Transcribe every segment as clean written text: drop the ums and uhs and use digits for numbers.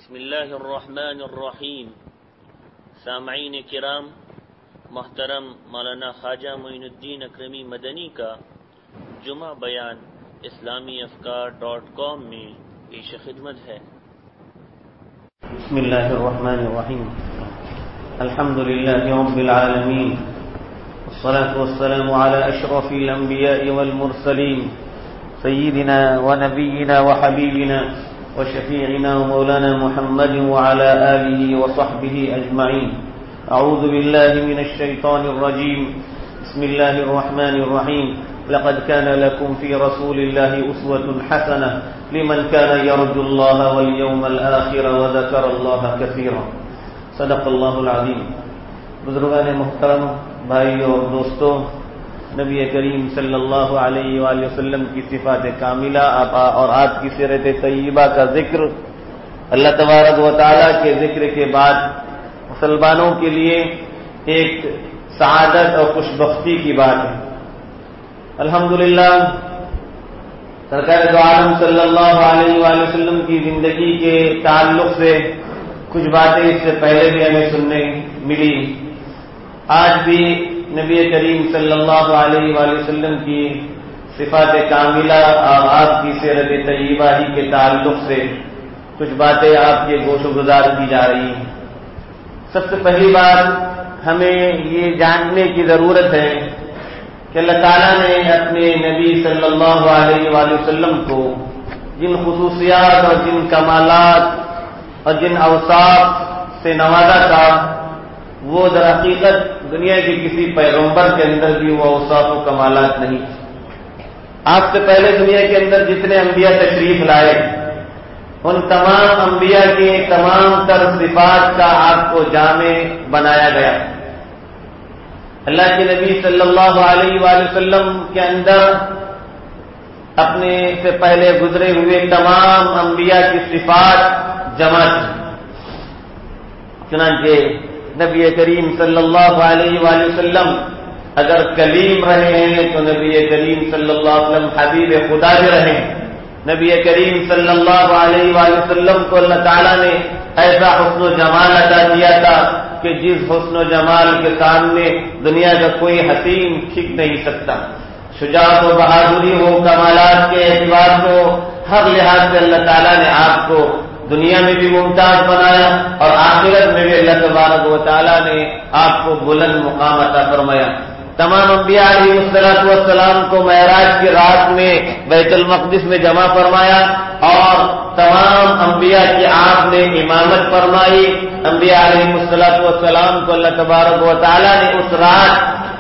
بسم اللہ الرحمن الرحیم۔ سامعین کرام، محترم مولانا خواجہ معین الدین اکرمی مدنی کا جمعہ بیان اسلامیافکار.com میں پیش خدمت ہے۔ بسم اللہ الرحمن الرحیم۔ الحمد للہ رب العالمین، والصلاة والسلام علی اشرف الانبیاء والمرسلین، سیدنا ونبینا وحبیبنا وشفیعنا ومولانا محمد وعلى آلہ وصحبہ اجمعین۔ اعوذ باللہ من الشیطان الرجیم، بسم اللہ الرحمن الرحیم۔ لقد كان لكم في رسول الله أسوة حسنة لمن كان يرجو الله واليوم الآخر وذكر الله كثيرا۔ صدق اللہ العظیم۔ بزرگان محترم، بھائیو اور دوستو، نبی کریم صلی اللہ علیہ وآلہ وسلم کی صفات کاملہ اور آپ کی سیرت طیبہ کا ذکر اللہ تبارک و تعالیٰ کے ذکر کے بعد مسلمانوں کے لیے ایک سعادت اور خوشبختی کی بات ہے۔ الحمدللہ سرکار دو عالم صلی اللہ علیہ وآلہ وسلم کی زندگی کے تعلق سے کچھ باتیں اس سے پہلے بھی ہمیں سننے ملی۔ آج بھی نبی کریم صلی اللہ علیہ وآلہ وسلم کی صفات کاملہ اور آپ کی سیرت طیبہ ہی کے تعلق سے کچھ باتیں آپ کے گوش و گزار کی جا رہی ہیں۔ سب سے پہلی بات ہمیں یہ جاننے کی ضرورت ہے کہ اللہ تعالیٰ نے اپنے نبی صلی اللہ علیہ وآلہ وسلم کو جن خصوصیات اور جن کمالات اور جن اوصاف سے نوازا تھا، وہ در حقیقت دنیا کے کسی پیغمبر کے اندر بھی وہ اوصاف و کمالات نہیں۔ آپ سے پہلے دنیا کے اندر جتنے انبیاء تشریف لائے، ان تمام انبیاء کے تمام تر صفات کا آپ کو جامع بنایا گیا۔ اللہ کے نبی صلی اللہ علیہ وآلہ وسلم کے اندر اپنے سے پہلے گزرے ہوئے تمام انبیاء کی صفات جمع تھی۔ چنانچہ نبی کریم صلی اللہ علیہ وآلہ وسلم اگر کلیم رہے ہیں تو نبی کریم صلی اللہ علیہ وسلم حبیب خدا بھی رہے ہیں۔ نبی کریم صلی اللہ علیہ وآلہ وسلم کو اللہ تعالیٰ نے ایسا حسن و جمال عطا کیا تھا کہ جس حسن و جمال کے سامنے دنیا کا کوئی حسین ٹھیک نہیں سکتا۔ شجاعت و بہادری ہو، کمالات کے اعتبار کو ہر لحاظ سے اللہ تعالیٰ نے آپ کو دنیا میں بھی ممتاز بنایا اور آخرت میں بھی اللہ تبارک و تعالیٰ نے آپ کو بلند مقام عطا فرمایا۔ تمام انبیاء علیہ السلام کو معراج کی رات میں بیت المقدس میں جمع فرمایا اور تمام انبیاء کی آپ نے امامت فرمائی۔ انبیاء علیہ السلام کو اللہ تبارک و تعالیٰ نے اس رات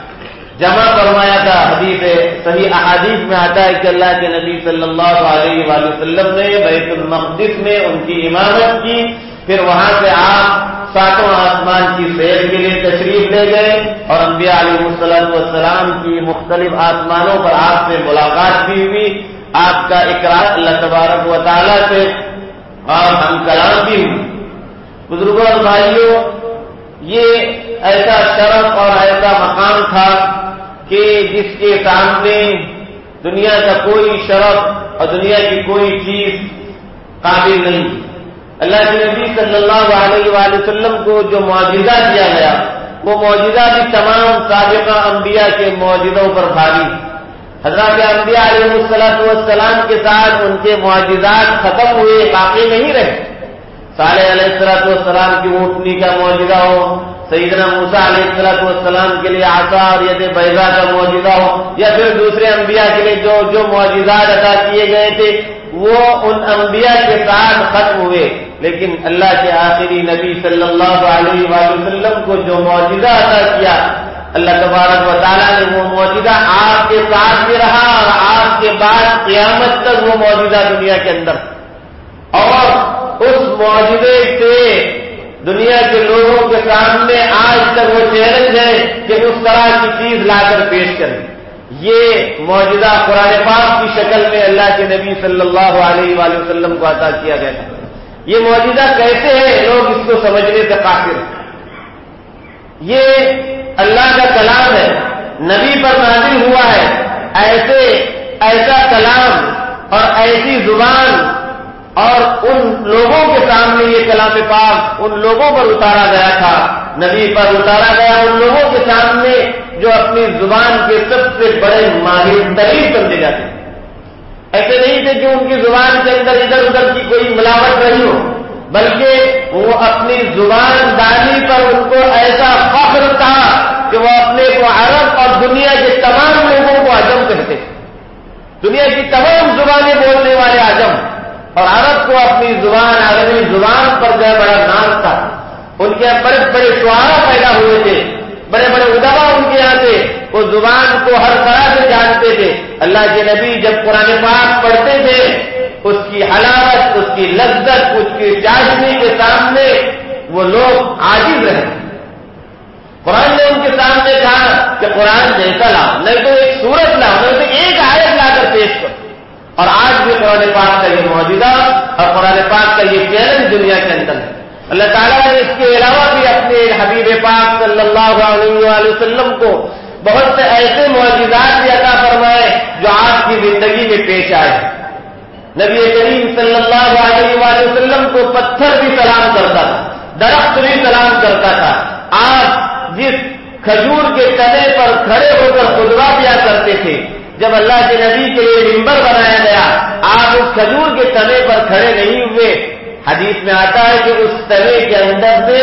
جمع فرمایا تھا۔ حدیث صحیح احادیث میں آتا ہے کہ اللہ کے نبی صلی اللہ علیہ وآلہ وسلم نے بیت المقدس میں ان کی امامت کی، پھر وہاں سے آپ ساتوں آسمان کی سیر کے لیے تشریف لے گئے اور انبیاء علیہ السلام کی مختلف آسمانوں پر آپ سے ملاقات بھی ہوئی، آپ کا اقرار اللہ تبارک و تعالیٰ سے اور ہم کلام بھی ہوئی۔ بزرگوں اور بھائیوں، یہ ایسا شرف اور ایسا مقام تھا کہ جس کے سامنے دنیا کا کوئی شرف اور دنیا کی کوئی چیز قابل نہیں۔ اللہ کے نبی صلی اللہ علیہ وآلہ وسلم کو جو معجزہ دیا گیا، وہ معجزہ بھی تمام سابقہ انبیاء کے معجزوں پر بھاری۔ حضرات انبیاء علیہ السلام کے ساتھ ان کے معجزات ختم ہوئے، باقی نہیں رہے۔ صالح علیہ السلام کی اونٹنی کا معجزہ ہو، سیدنا موسیٰ علیہ السلام کے لیے عصا اور ید بیضاء کا معجزہ ہو، یا پھر دوسرے انبیاء کے لیے جو معجزات عطا کیے گئے تھے وہ ان انبیاء کے ساتھ ختم ہوئے، لیکن اللہ کے آخری نبی صلی اللہ علیہ وآلہ وسلم کو جو معجزہ عطا کیا، اللہ تبارک و تعالیٰ نے وہ معجزہ آپ کے ساتھ بھی رہا اور آپ کے بعد قیامت تک وہ معجزہ دنیا کے اندر، اور اس معجزے سے دنیا کے لوگوں کے سامنے آج تک وہ چیلنج ہے کہ اس طرح کی چیز لا کر پیش کریں۔ یہ معجزہ قرآن پاک کی شکل میں اللہ کے نبی صلی اللہ علیہ وآلہ وسلم کو عطا کیا گیا تھا۔ یہ معجزہ کیسے ہے، لوگ اس کو سمجھنے سے قاصر ہیں۔ یہ اللہ کا کلام ہے، نبی پر نازل ہوا ہے۔ ایسا کلام اور ایسی زبان اور ان لوگوں کے سامنے یہ کلام کلام پاک ان لوگوں پر اتارا گیا تھا، نبی پر اتارا گیا ان لوگوں کے سامنے جو اپنی زبان کے سب سے بڑے ماہر ترین سمجھے جاتے ہیں۔ ایسے نہیں تھے کہ ان کی زبان کے اندر ادھر ادھر کی کوئی ملاوٹ نہیں ہو، بلکہ وہ اپنی زبان دانی پر ان کو ایسا فخر تھا کہ وہ اپنے کو عرب اور دنیا کے تمام لوگوں کو عجم کہتے تھے، دنیا کی تمام زبانیں بولنے والے عجم، اور عرب کو اپنی زبان عربی زبان پر جو بڑا ناز تھا۔ ان کے بڑے بڑے شعراء پیدا ہوئے تھے، بڑے بڑے ادبا ان کے یہاں تھے، وہ زبان کو ہر طرح سے جانتے تھے۔ اللہ کے نبی جب قرآن پاک پڑھتے تھے، اس کی حلاوت، اس کی لذت، اس کی چاشنی کے سامنے وہ لوگ عاجز رہے۔ قرآن نے ان کے سامنے کہا کہ قرآن جیسا لاؤ، نہیں تو ایک سورت لاؤ، نہیں تو ایک آیت لا کر پیش کرو۔ اور آج بھی قرآن پاک کا یہ معجزہ اور قرآن پاک کا یہ چیلنج دنیا کے اندر ہے۔ اللہ تعالیٰ نے اس کے علاوہ بھی اپنے حبیب پاک صلی اللہ علیہ وآلہ وسلم کو بہت سے ایسے معجزات بھی عطا فرمائے جو آپ کی زندگی میں پیش آئے۔ نبی کریم صلی اللہ علیہ وآلہ وسلم کو پتھر بھی سلام کرتا تھا، درخت بھی سلام کرتا تھا۔ آپ جس کھجور کے تنے پر کھڑے ہو کر خطبہ دیا کرتے تھے، جب اللہ کے نبی کے لیے منبر بنایا گیا، آپ اس کھجور کے تنے پر کھڑے نہیں ہوئے۔ حدیث میں آتا ہے کہ اس تنے کے اندر سے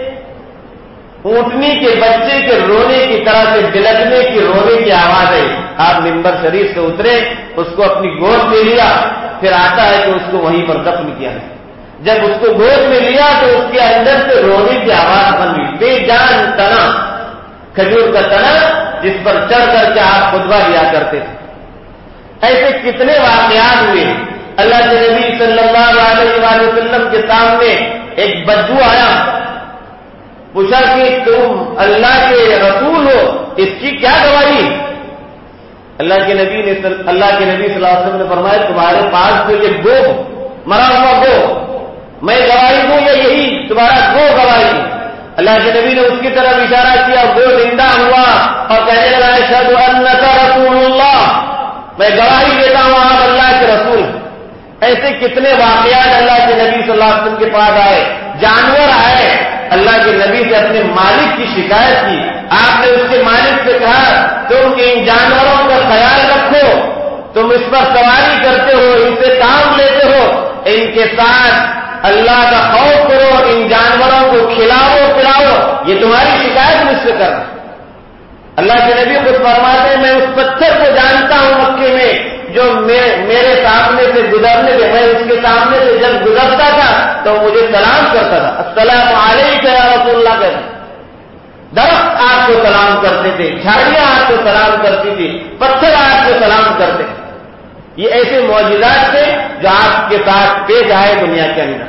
اونٹنی کے بچے کے رونے کی طرح سے بلکنے کی رونے کی آواز ہے۔ آپ منبر شریف سے اترے، اس کو اپنی گود میں لیا، پھر آتا ہے کہ اس کو وہیں پر دفن کیا۔ جب اس کو گود میں لیا تو اس کے اندر سے رونے کی آواز بن گئی۔ بے جان تنا، کھجور کا تنا جس پر چڑھ کر کے آپ خطبہ دیا کرتے تھے۔ ایسے کتنے واقعات ہوئے۔ اللہ کے نبی صلی اللہ علیہ وآلہ وسلم کے سامنے ایک بدو آیا، پوچھا کہ تم اللہ کے رسول ہو، اس کی کیا گواہی؟ اللہ کے نبی صلی اللہ علیہ وسلم نے فرمایا تمہارے پاس تو یہ گو مرا ہوا گو، میں گواہی دوں یا یہی تمہارا گو گواہی؟ اللہ کے نبی نے اس کی طرف اشارہ کیا، گو زندہ ہوا اور کہنے لگا اشہد انک رسول اللہ، میں گواہی دیتا ہوں آپ اللہ کے رسول۔ ایسے کتنے واقعات اللہ کے نبی صلی اللہ علیہ وسلم کے پاس آئے۔ جانور آئے، اللہ کے نبی سے اپنے مالک کی شکایت کی، آپ نے اس کے مالک سے کہا تم ان جانوروں کا خیال رکھو، تم اس پر سواری کرتے ہو، ان سے کام لیتے ہو، ان کے ساتھ اللہ کا خوف کرو، ان جانوروں کو کھلاؤ پلاؤ، یہ تمہاری شکایت مجھ سے کر رہا۔ اللہ کے نبی خود فرماتے ہیں میں اس پتھر کو جانتا ہوں مکے میں جو میرے سامنے سے گزرنے سے، میں اس کے سامنے سے جب گزرتا تھا تو مجھے سلام کرتا تھا، السلام علیکم یا رسول اللہ کہتا۔ درخت آپ کو سلام کرتے تھے، جھاڑیاں آپ کو سلام کرتی تھی، پتھر آپ کو سلام کرتے تھے۔ یہ ایسے معجزات تھے جو آپ کے ساتھ پیش آئے دنیا کے اندر۔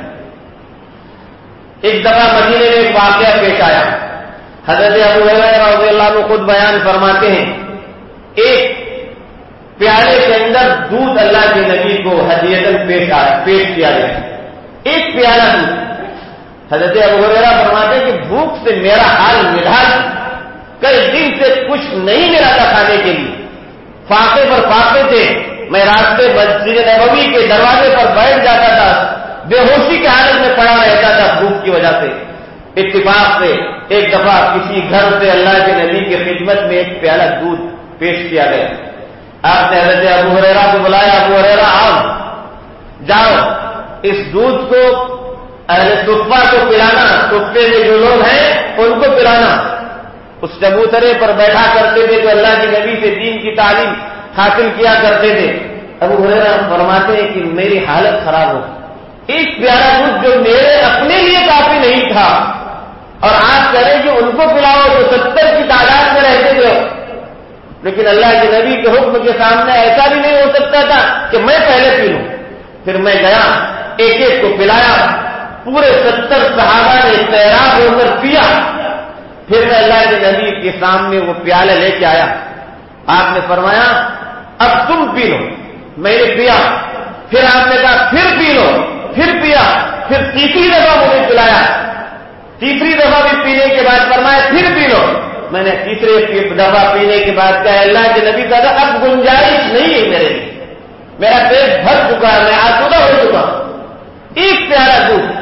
ایک دفعہ مدینے میں ایک واقعہ پیش آیا، حضرت ابو ہریرہ رضی اللہ عنہ خود بیان فرماتے ہیں، ایک پیالے کے اندر دودھ اللہ کے نبی کو ہدیۃً پیش کیا گیا، ایک پیالہ دودھ۔ حضرت ابو ہریرہ فرماتے ہیں کہ بھوک سے میرا حال مڈھا، کئی دن سے کچھ نہیں ملا تھا کھانے کے لیے، فاقے پر فاقے تھے، میں راستے مسجد نبوی کے دروازے پر بیٹھ جاتا تھا، بے ہوشی کی حالت میں پڑا رہتا تھا بھوک کی وجہ سے۔ اتفاق سے ایک دفعہ کسی گھر سے اللہ کے نبی کی خدمت میں ایک پیالہ دودھ پیش کیا گیا۔ آپ نے حضرت ابو ہریرہ کو بلایا، ابو ہریرہ آؤ، جاؤ اس دودھ کو اہل صفہ کو پلانا، صفے میں جو لوگ ہیں ان کو پلانا۔ اس چبوترے پر بیٹھا کرتے تھے جو اللہ کے نبی سے دین کی تعلیم حاصل کیا کرتے تھے۔ ابو ہریرہ فرماتے ہیں کہ میری حالت خراب ہو، ایک پیالہ دودھ جو میرے اپنے لیے کافی نہیں تھا اور آپ کہہ رہے کہ ان کو پلاؤ جو 70 کی تعداد میں رہتے تھے، لیکن اللہ کے نبی کے حکم کے سامنے ایسا بھی نہیں ہو سکتا تھا کہ میں پہلے پی لوں۔ پھر میں گیا، ایک ایک کو پلایا، پورے 70 صحابہ نے سیراب ہو کر پیا۔ پھر میں اللہ کے نبی کے سامنے وہ پیالہ لے کے آیا، آپ نے فرمایا اب تم پی لو۔ میں نے پیا، پھر آپ نے کہا پھر پی لو، پھر پیا، پھر تیسری دفعہ مجھے پلایا، تیسری دفعہ بھی پینے کے بعد فرمایا پھر پی لو۔ میں نے تیسرے دفعہ پینے کے بعد کہا اللہ کے نبی کہا اب گنجائش نہیں ہے میرے لیے، میرا پیٹ بھر چکا ہے، میں آسودہ ہو چکا ہوں۔ ایک پیالہ دودھ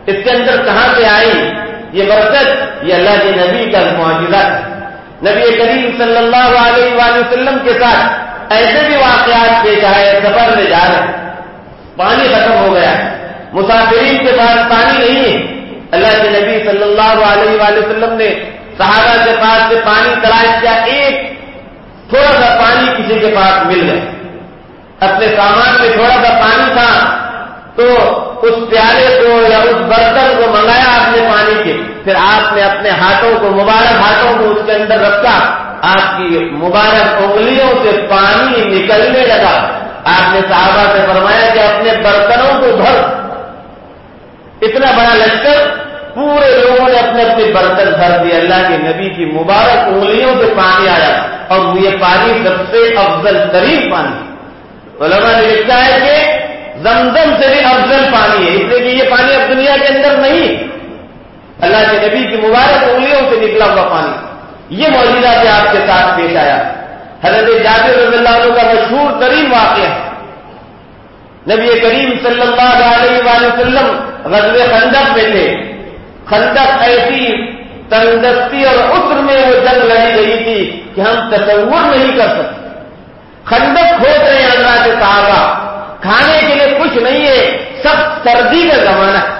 اس کے اندر کہاں سے آئی یہ برکت؟ یہ اللہ کے نبی کا معجزہ ہے۔ نبی کریم صلی اللہ علیہ وآلہ وسلم کے ساتھ ایسے بھی واقعات پیش آئے، سفر میں جا رہے پانی ختم ہو گیا، مسافرین کے پاس پانی نہیں ہے، اللہ کے نبی صلی اللہ علیہ وآلہ وسلم نے صحابہ کے پاس سے پانی تلاش کیا، ایک تھوڑا سا پانی کسی کے پاس مل گیا، اپنے سامان میں تھوڑا سا پانی تھا تو اس پیالے کو یا اس برتن کو منگایا آپ نے پانی کے، پھر آپ نے اپنے ہاتھوں کو، مبارک ہاتھوں کو اس کے اندر رکھا، آپ کی مبارک انگلیوں سے پانی نکلنے لگا۔ آپ نے صحابہ سے فرمایا کہ اپنے برتنوں کو بھر، اتنا بڑا لشکر، پورے لوگوں نے اپنے اپنے برتن بھر دیے، اللہ کے نبی کی مبارک انگلیوں سے پانی آیا، اور یہ پانی سب سے افضل ترین پانی، علماء نے لکھا ہے کہ زمزم سے بھی افضل پانی ہے، اس لیے کہ یہ پانی اب دنیا کے اندر نہیں، اللہ کے نبی کی مبارک انگلیوں سے نکلا ہوا پانی۔ یہ معجزہ بھی آپ کے ساتھ پیش آیا۔ حضرت جابر رضی اللہ عنہ کا مشہور ترین واقعہ ہے، نبی کریم صلی اللہ علیہ وآلہ وسلم غزوہ خندق میں تھے، خندق ایسی تنگدستی اور عسر میں وہ جنگ لڑی گئی تھی کہ ہم تصور نہیں کر سکتے۔ خندق کھود رہے ہیں اللہ کے صحابہ، کھانے کے لیے کچھ نہیں ہے، سخت سردی کا زمانہ ہے۔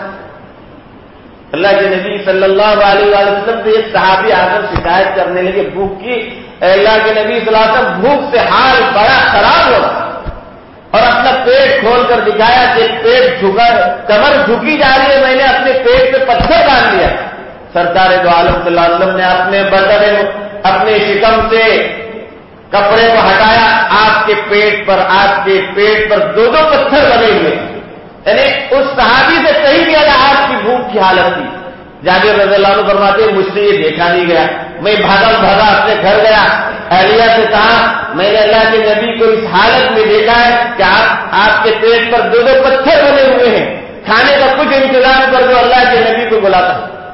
اللہ کے نبی صلی اللہ علیہ وسلم سے ایک صحابی آ کر شکایت کرنے لگے بھوک کی، اے اللہ کے نبی صلی اللہ علیہ وسلم بھوک سے حال بڑا خراب ہو رہا، اور اپنا پیٹ کھول کر دکھایا کہ پیٹ جھکا، کمر جھکی جا رہی ہے، میں نے اپنے پیٹ پہ پتھر ڈال دیا۔ سرکار دو عالم صلی اللہ علیہ وسلم نے اپنے شکم سے کپڑے کو ہٹایا، آپ کے پیٹ پر دو پتھر بنے ہوئے، یعنی اس صحابی سے کہیں بھی اگر آپ کی بھوک کی حالت تھی۔ جابر رضی اللہ عنہ فرماتے ہیں مجھ سے یہ دیکھا نہیں گیا، میں بھاگا اپنے گھر گیا، اہلیہ سے کہا میں نے اللہ کے نبی کو اس حالت میں دیکھا ہے کہ آپ کے پیٹ پر دو پتھر بنے ہوئے ہیں، کھانے کا کچھ انتظام کر دو، اللہ کے نبی کو بلاتا۔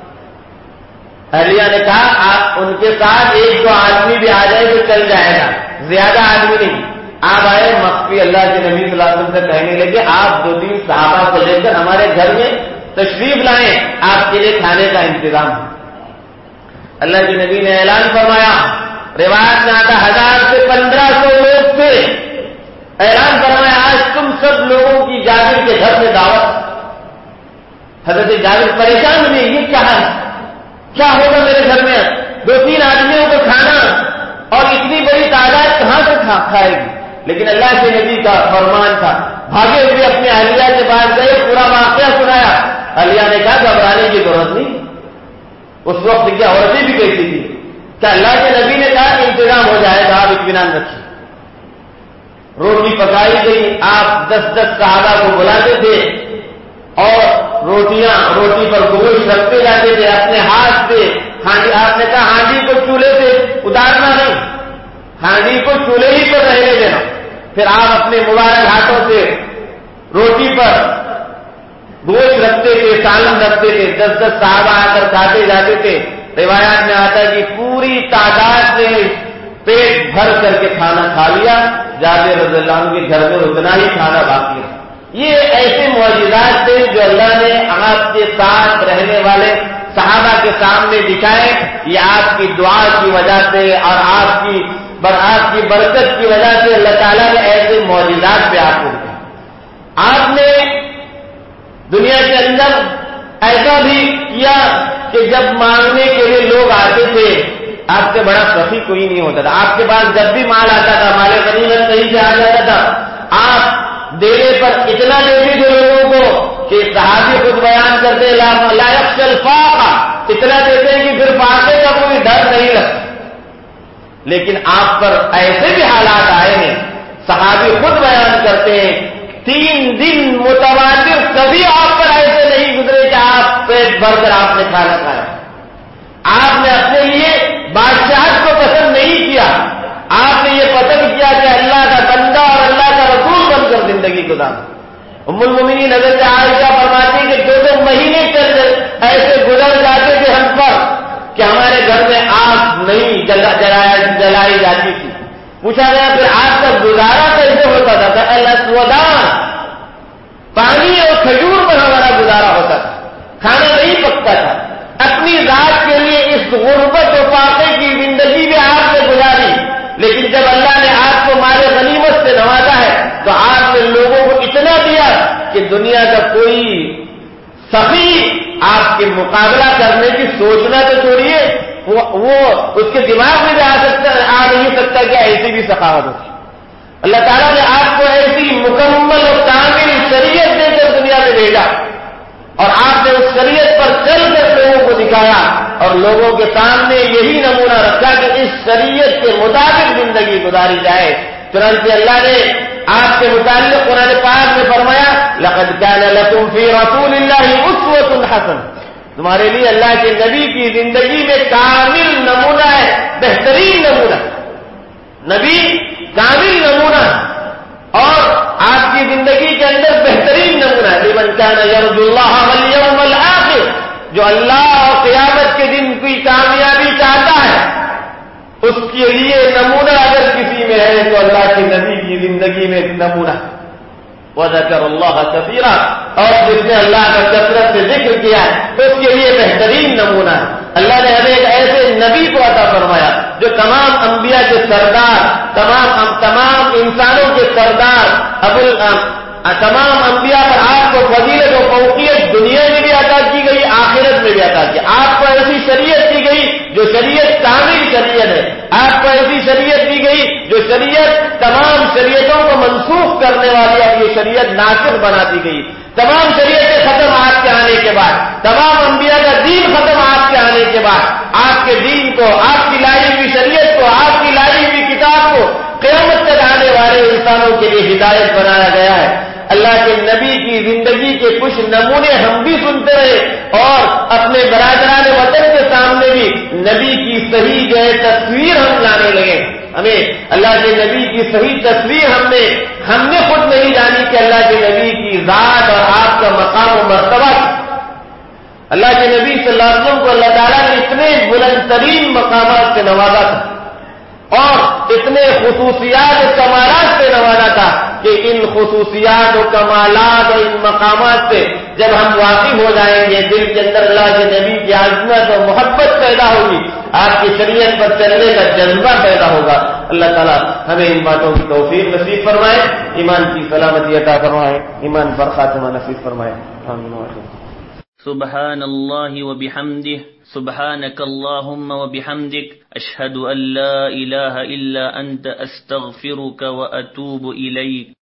اہلیہ نے کہا آپ ان کے ساتھ ایک دو آدمی بھی آ جائے تو چل جائے گا، زیادہ آدمی نہیں۔ آپ آئے، مخفی اللہ کے نبی صلی اللہ علیہ وسلم سے کہنے لگے آپ 2-3 صحابہ کو لے کر ہمارے گھر میں تشریف لائیں، آپ کے لیے کھانے کا انتظام ہے۔ اللہ کے نبی نے اعلان فرمایا، روایت میں آتا 1000 سے 1500 لوگ تھے، اعلان فرمایا آج تم سب لوگوں کی جابر کے گھر میں دعوت۔ حضرت جابر پریشان ہوئے، یہ کیا ہے، کیا ہوگا میرے گھر میں، 2-3 آدمیوں کو کھانا اور اتنی بڑی تعداد کہاں سے کھائے گی؟ لیکن اللہ کے نبی کا فرمان تھا، بھاگے ہوئے اپنے اہلیہ کے پاس گئے، پورا واقعہ سنایا۔ اہلیہ نے کہا گھبرانے کی ضرورت نہیں، اس وقت کیا عورتیں بھی کہتی تھی کہ اللہ کے نبی نے کہا انتظام ہو جائے گا، آپ اطمینان رکھیے۔ روٹی پکائی گئی، آپ 10-10 صحابہ کو بلاتے تھے اور روٹی پر گوشت رکھتے جاتے تھے اپنے ہاتھ سے۔ آپ نے کہا ہانڈی کو چولہے سے اتارنا نہیں، ہانڈی کو چولہے ہی پر رہنے دینا۔ پھر آپ اپنے مبارک ہاتھوں سے روٹی پر گوشت رکھتے تھے، سالن رکھتے تھے، 10-10 صحابہ آ کر کھاتے جاتے تھے۔ روایات میں آتا ہے کہ پوری تعداد نے پیٹ بھر کر کے کھانا کھا لیا، جابر رضی اللہ عنہ کے گھر میں اتنا ہی کھانا باقی ہے۔ یہ ایسے معجزات تھے جو اللہ نے آپ کے ساتھ رہنے والے صحابہ کے سامنے دکھائے، یہ آپ کی دعا کی وجہ سے اور آپ کی برکت کی وجہ سے اللہ تعالیٰ نے ایسے معجزات پہ آپ کو دکھائے۔ آپ نے دنیا کے اندر ایسا بھی کیا کہ جب مانگنے کے لیے لوگ آتے تھے، آپ سے بڑا سخی کوئی نہیں ہوتا تھا، آپ کے پاس جب بھی مال آتا تھا، مال غنیمت کہیں سے آ جاتا تھا، آپ دینے پر اتنا دیتے تھے لوگوں کو کہ صحابی خود بیان کرتے لا یخشى الفاقہ، اتنا دیتے ہیں کہ پھر فاقے کا کوئی ڈر نہیں لگتا۔ لیکن آپ پر ایسے بھی حالات آئے ہیں، صحابی خود بیان کرتے ہیں 3 دن متواتر کبھی آپ پر ایسے نہیں گزرے کہ آپ پیٹ بھر کر آپ نے کھانا کھایا۔ آپ نے اپنے لیے بادشاہت کو پسند نہیں کیا، آپ نے یہ پسند کیا کہ اللہ کا بندہ اور اللہ کا رسول بن کر زندگی گزارا۔ ام المومنین حضرت عائشہ فرماتی کہ 2 مہینے ایسے گزر جاتے تھے ہم پر کہ ہمارے گھر میں آگ نہیں جلائی جاتی تھی۔ پوچھا گیا پھر آپ کا گزارا کیسے ہوتا تھا؟ الاسودان، پانی اور کھجور پر ہمارا گزارا ہوتا تھا، غربت و فاقے کی زندگی بھی آپ نے گزاری، لیکن جب اللہ نے آپ کو مال غنیمت سے نوازا ہے تو آپ نے لوگوں کو اتنا دیا کہ دنیا کا کوئی سخی آپ کے مقابلہ کرنے کی سوچنا تو چھوڑیے، وہ اس کے دماغ میں بھی آ نہیں سکتا کہ ایسی بھی سخاوت ہوتی۔ اللہ تعالیٰ نے آپ کو ایسی مکمل اور کامل شریعت دے کر دنیا میں بھیجا، اور آپ نے اس شریعت پر چل کر لوگوں کو دکھایا اور لوگوں کے سامنے یہی نمونہ رکھا کہ اس شریعت کے مطابق زندگی گزاری جائے۔ چنانچہ اللہ نے آپ کے متعلق قرآن پاک میں فرمایا لقد كان لكم في رسول الله اسوة حسنة، تمہارے لیے اللہ کے نبی کی زندگی میں کامل نمونہ ہے، بہترین نمونہ، نبی کامل نمونہ، اور آپ کی زندگی کے اندر بہترین نمونہ ہے۔ لمن كان يرجو الله واليوم الآخر، جو اللہ اور قیامت کے دن کی کامیابی چاہتا ہے اس کے لیے نمونہ اگر کسی میں ہے تو اللہ کے نبی کی زندگی میں نمونہ۔ وذکر اللہ کثیرا، اور جس نے اللہ کا کثرت سے ذکر کیا تو اس کے لیے بہترین نمونہ ہے۔ اللہ نے ہمیں ایک ایسے نبی کو عطا فرمایا جو تمام انبیاء کے سردار، تمام انسانوں کے سردار، تمام انبیاء پر آپ کو فضیلت و فوقیت دنیا میں بھی عطا کی گئی، آخرت میں بھی عطا کی۔ آپ کو ایسی شریعت دی گئی جو شریعت کامل شریعت ہے، آپ کو ایسی شریعت دی گئی جو شریعت تمام شریعتوں کو منسوخ کرنے والی، اور یہ شریعت ناسخ بنا دی گئی۔ تمام شریعتیں ختم آپ کے آنے کے بعد، تمام انبیاء کا دین ختم آپ کے آنے کے بعد، آپ کے دین کو، آپ کی لائی ہوئی شریعت کو، آپ کی لائی ہوئی کتاب کو قیامت تک آنے والے انسانوں کے لیے ہدایت بنایا گیا ہے۔ اللہ کے نبی کی زندگی کے کچھ نمونے ہم بھی سنتے رہے اور اپنے برادران وطن کے سامنے بھی نبی کی صحیح جو ہے تصویر ہم لانے لگے۔ ہمیں اللہ کے نبی کی صحیح تصویر ہم نے خود نہیں جانی کہ اللہ کے نبی کی ذات اور آپ کا مقام و مرتبہ۔ اللہ کے نبی صلی اللہ علیہ وسلم کو اللہ تعالیٰ نے اتنے بلند ترین مقامات سے نوازا تھا اور اتنے خصوصیات و کمالات سے نوازا تھا کہ ان خصوصیات و کمالات اور ان مقامات سے جب ہم واقف ہو جائیں گے، دل کے اندر اللہ کے نبی کی عظمت اور محبت پیدا ہوگی، آپ کی شریعت پر چلنے کا جذبہ پیدا ہوگا۔ اللہ تعالیٰ ہمیں ان باتوں کی توفیق نصیب فرمائے، ایمان کی سلامتی عطا فرمائے، ایمان پر خاتمہ نصیب فرمائے۔ سبحان اللہ وبحمدہ، سبحانک اللہم وبحمدک، اشہد ان لا الہ الا انت، استغفرک واتوب الیک۔